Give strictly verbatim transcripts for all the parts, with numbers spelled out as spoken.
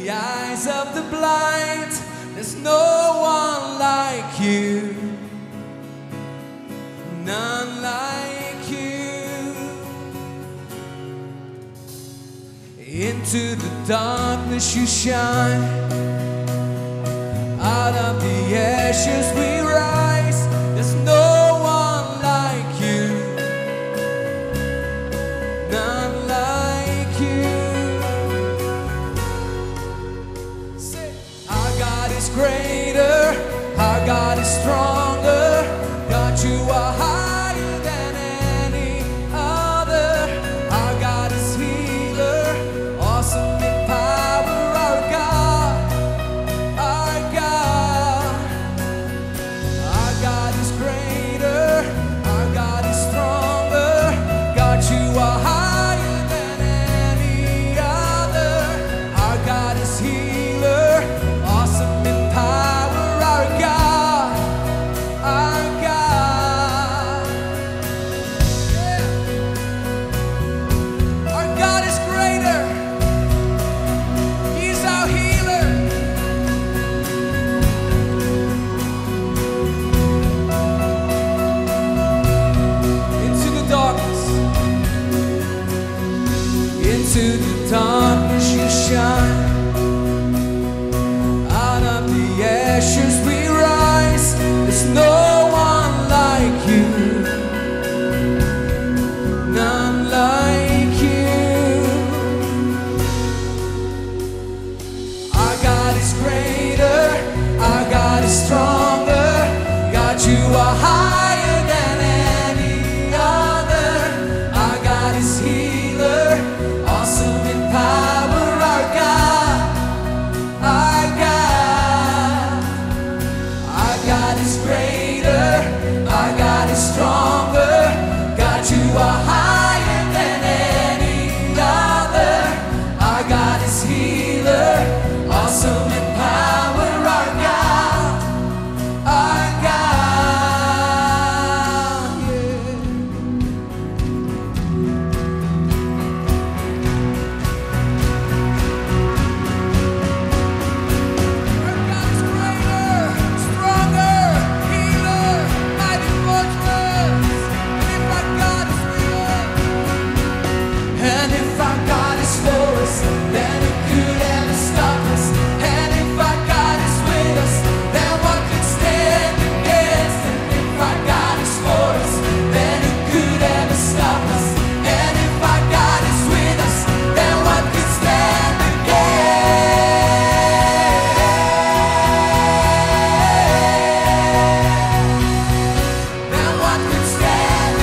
the eyes of the blind. There's no one like you, none like you. Into the darkness you shine, out of the ashes we rise. There's no one like you, none like you. Say, our God is greater, our God is stronger. God, you are higher than any other. Our God is healer, awesome in power. Our God, our God, our God is greater, our God is stronger. God, you are higher than any other. Our God is healer, awesome in power. Our God, our God, yeah. Our God is greater, He's our healer. Into the darkness, into the darkness you shine, out of the ashes we rise. There's no one like you, none like you. Our God is greater, our God is stronger. God, you are higher than any other. Our God is healer, awesome in power. Our God, our God, our God is greater, our God is stronger. God, you are higher than any other. Our God is healer, awesome in power. Our God, our God, yeah. Our God is greater, stronger, healer, mighty fortress. And if our God is with us, and if our God is for us, then who could ever stop us? And if our God is with us, then what could stand against? And if our God is for us, then who could ever stop us? And if our God is with us, then what could stand against? Then what could stand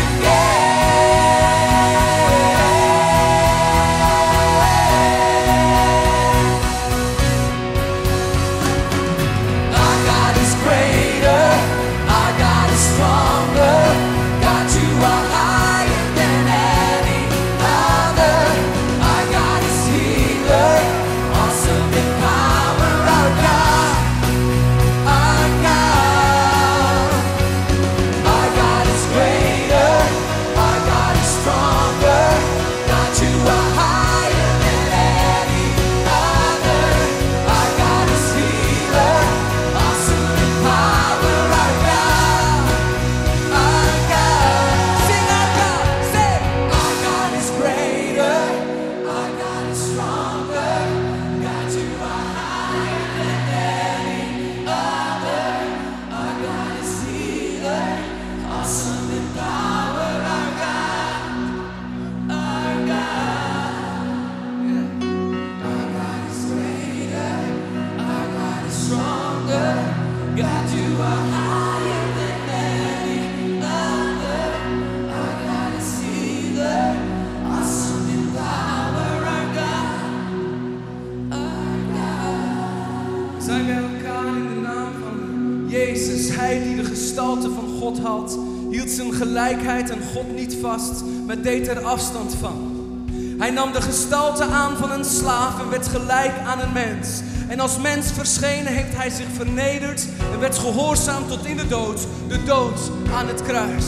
against? Our God is greater, our God is stronger. God, you are higher than any other. Our God is healer, awesome in power. Our God, our God, our God is greater, our God is stronger. God, you are higher than any other. Our God is healer, awesome in power. Our God, our God, sing our God, say, our God is greater, our God is stronger. God, you are higher than any other. Our God is healer, awesome in power. Our God, our God, yeah. Our God is greater, our God is stronger. God, you are higher than any other. Our God is healer, awesome in power. Our God, our God. Zijn bij elkaar in de naam van Jezus. Hij die de gestalte van God had, hield zijn gelijkheid aan God niet vast, maar deed er afstand van. Hij nam de gestalte aan van een slaaf en werd gelijk aan een mens. En als mens verschenen heeft hij zich vernederd en werd gehoorzaam tot in de dood, de dood aan het kruis.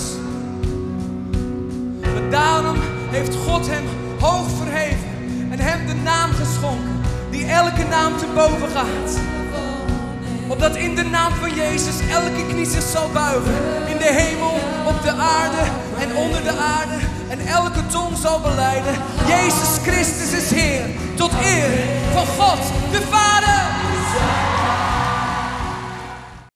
Maar daarom heeft God hem hoog verheven en hem de naam geschonken die elke naam te boven gaat. Opdat in de naam van Jezus elke knie zich zal buigen. In de hemel, op de aarde en onder de aarde. En elke tong zal belijden. Jezus Christus is Heer. Tot eer van God de Vader.